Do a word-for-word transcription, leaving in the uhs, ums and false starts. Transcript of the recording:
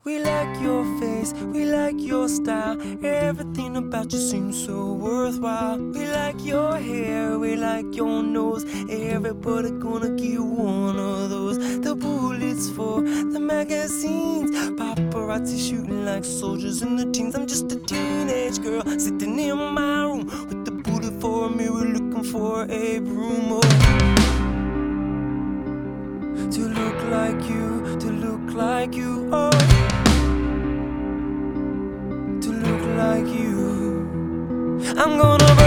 We like your face, we like your style. Everything about you seems so worthwhile. We like your hair, we like your nose. Everybody gonna get one of those. The bullets for the magazines, paparazzi shooting like soldiers in the teens. I'm just a teenage girl sitting in my room with the bullet for a mirror, looking for a broom. Oh. To look like you, to look like you, oh. To look like you, I'm gonna